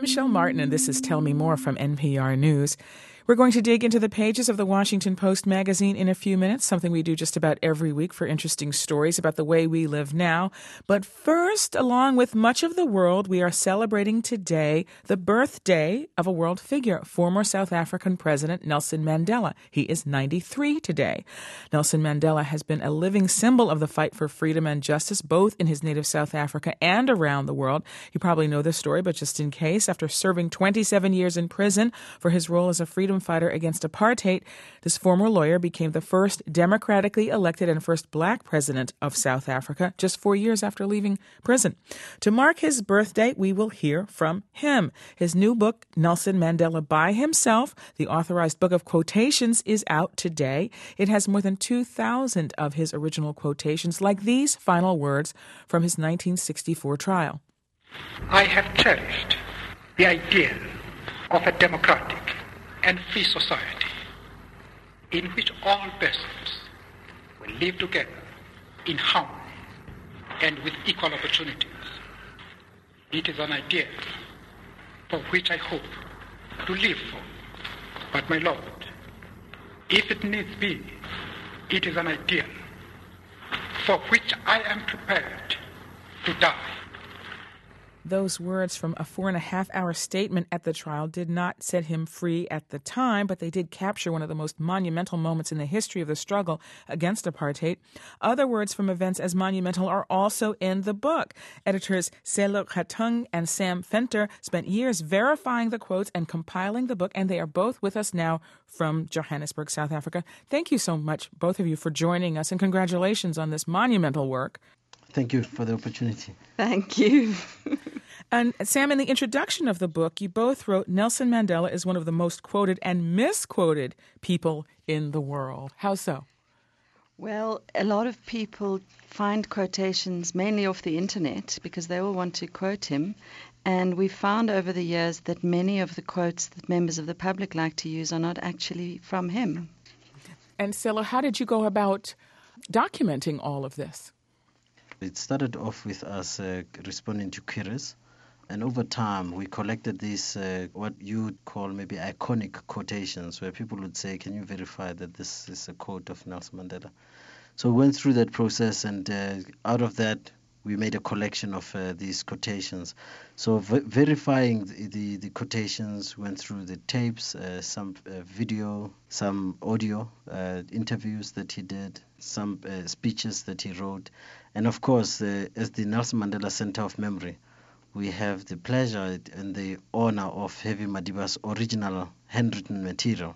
Michelle Martin, and this is Tell Me More from NPR News. We're going to dig into the pages of the Washington Post magazine in a few minutes, something we do just about every week for interesting stories about the way we live now. But first, along with much of the world, we are celebrating today the birthday of a world figure, former South African President Nelson Mandela. He is 93 today. Nelson Mandela has been a living symbol of the fight for freedom and justice, both in his native South Africa and around the world. You probably know this story, but just in case, after serving 27 years in prison for his role as a freedom fighter against apartheid, this former lawyer became the first democratically elected and first black president of South Africa just 4 years after leaving prison. To mark his birthday, we will hear from him. His new book, Nelson Mandela by Himself, the authorized book of quotations, is out today. It has more than 2,000 of his original quotations, like these final words from his 1964 trial. I have cherished the ideal of a democratic and free society in which all persons will live together in harmony and with equal opportunities. It is an idea for which I hope to live for. But my Lord, if it needs be, it is an ideal for which I am prepared to die. Those words from a 4.5-hour statement at the trial did not set him free at the time, but they did capture one of the most monumental moments in the history of the struggle against apartheid. Other words from events as monumental are also in the book. Editors Selo Khatung and Sam Fenter spent years verifying the quotes and compiling the book, and they are both with us now from Johannesburg, South Africa. Thank you so much, both of you, for joining us, and congratulations on this monumental work. Thank you for the opportunity. Thank you. And Sam, in the introduction of the book, you both wrote Nelson Mandela is one of the most quoted and misquoted people in the world. How so? Well, a lot of people find quotations mainly off the internet because they all want to quote him. And we found over the years that many of the quotes that members of the public like to use are not actually from him. And Selo, how did you go about documenting all of this? It started off with us responding to queries, and over time we collected these what you would call maybe iconic quotations, where people would say, can you verify that this is a quote of Nelson Mandela? So we went through that process, and out of that we made a collection of these quotations. So verifying the quotations, went through the tapes, some video, some audio interviews that he did, some speeches that he wrote. And of course, as the Nelson Mandela Center of Memory, we have the pleasure and the honor of having Madiba's original handwritten material.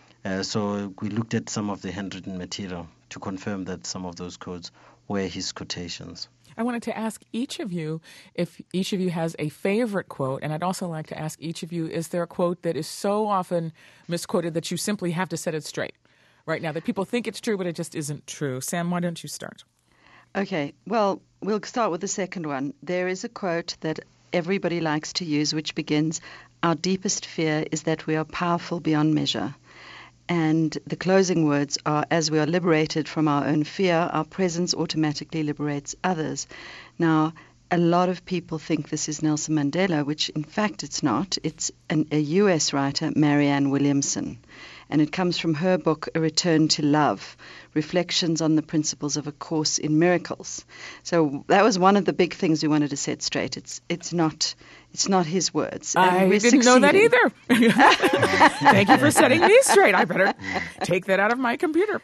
So we looked at some of the handwritten material to confirm that some of those quotes were his quotations. I wanted to ask each of you if each of you has a favorite quote, and I'd also like to ask each of you, is there a quote that is so often misquoted that you simply have to set it straight right now, that people think it's true, but it just isn't true? Sam, why don't you start? Okay, well, we'll start with the second one. There is a quote that everybody likes to use, which begins, "Our deepest fear is that we are powerful beyond measure." And the closing words are, "As we are liberated from our own fear, our presence automatically liberates others." Now, a lot of people think this is Nelson Mandela, which in fact it's not. It's a U.S. writer, Marianne Williamson. And it comes from her book, A Return to Love, Reflections on the Principles of A Course in Miracles. So that was one of the big things we wanted to set straight. It's not his words. I didn't know that either. Thank you for setting me straight. I better take that out of my computer.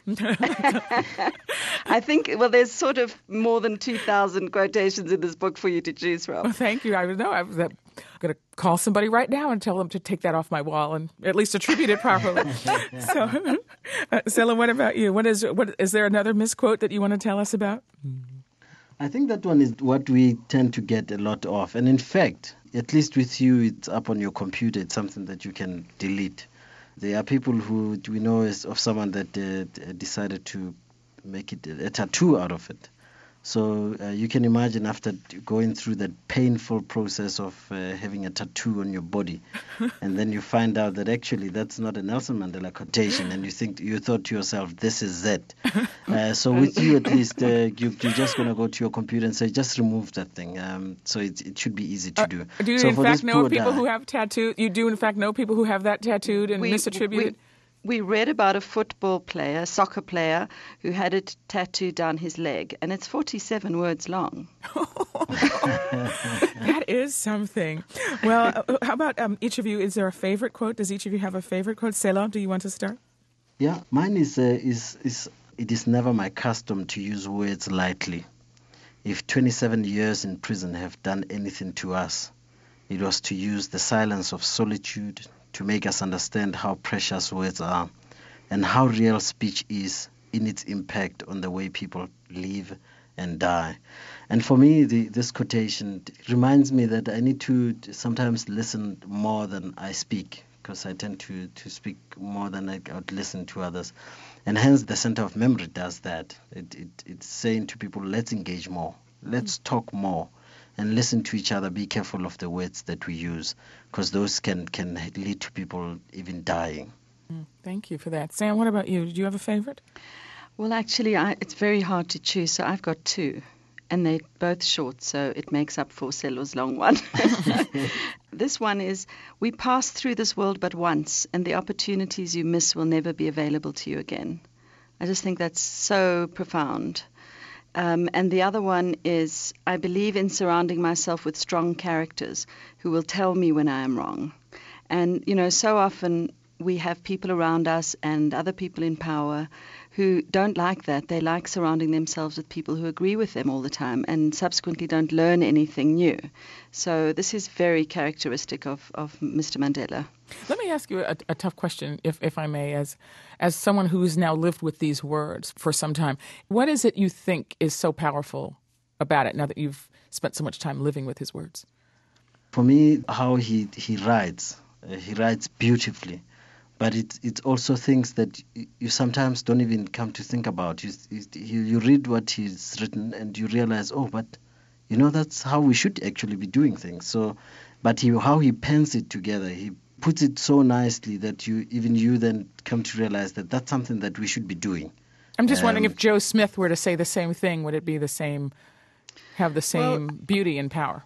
I think, well, there's sort of more than 2,000 quotations in this book for you to choose from. Well, thank you. I know. I'm going to call somebody right now and tell them to take that off my wall and at least attribute it properly. So, Selo, what about you? Is there another misquote that you want to tell us about? I think that one is what we tend to get a lot of. And in fact, at least with you, it's up on your computer. It's something that you can delete. There are people who we know is of someone that decided to make it a tattoo out of it. So you can imagine after going through that painful process of having a tattoo on your body, and then you find out that actually that's not a Nelson Mandela quotation, and you thought to yourself, this is it. So with you at least, you're just going to go to your computer and say, just remove that thing. So it should be easy to do. Do you so in fact know people who have tattooed? You do in fact know people who have that tattooed and misattributed? We read about a soccer player, who had it tattooed down his leg, and it's 47 words long. That is something. Well, how about each of you? Is there a favorite quote? Does each of you have a favorite quote? Sela, do you want to start? Yeah, mine is it is never my custom to use words lightly. If 27 years in prison have done anything to us, it was to use the silence of solitude to make us understand how precious words are and how real speech is in its impact on the way people live and die. And for me, this quotation reminds me that I need to sometimes listen more than I speak, because I tend to speak more than I would listen to others. And hence the Center of Memory does that. It's saying to people, let's engage more, let's talk more, and listen to each other. Be careful of the words that we use, because those can lead to people even dying. Thank you for that. Sam, what about you? Do you have a favorite? Well, actually, it's very hard to choose, so I've got two, and they're both short, so it makes up for Selo's long one. This one is, we pass through this world but once, and the opportunities you miss will never be available to you again. I just think that's so profound. And the other one is, I believe in surrounding myself with strong characters who will tell me when I am wrong. And, so often we have people around us and other people in power who don't like that. They like surrounding themselves with people who agree with them all the time and subsequently don't learn anything new. So this is very characteristic of Mr. Mandela. Let me ask you a tough question, if I may, as someone who's now lived with these words for some time. What is it you think is so powerful about it now that you've spent so much time living with his words? For me, how he writes beautifully. But it's also things that you sometimes don't even come to think about. You read what he's written and you realize, but that's how we should actually be doing things. So, but how he pens it together, he puts it so nicely that you then come to realize that that's something that we should be doing. I'm just wondering if Joe Smith were to say the same thing, would it be have the same beauty and power?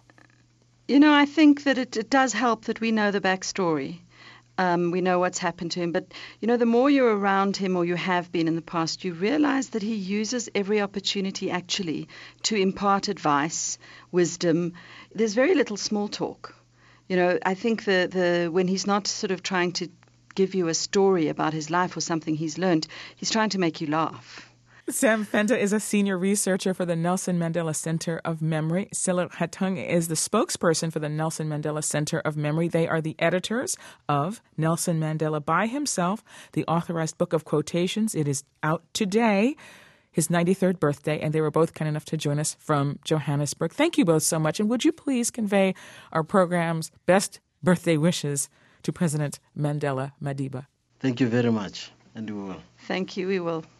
I think that it does help that we know the backstory. We know what's happened to him. But, the more you're around him or you have been in the past, you realize that he uses every opportunity actually to impart advice, wisdom. There's very little small talk. I think when he's not sort of trying to give you a story about his life or something he's learned, he's trying to make you laugh. Sam Venter is a senior researcher for the Nelson Mandela Center of Memory. Sela Hatung is the spokesperson for the Nelson Mandela Center of Memory. They are the editors of Nelson Mandela by Himself, the authorized book of quotations. It is out today, his 93rd birthday, and they were both kind enough to join us from Johannesburg. Thank you both so much, and would you please convey our program's best birthday wishes to President Mandela Madiba? Thank you very much, and we will. Thank you, we will.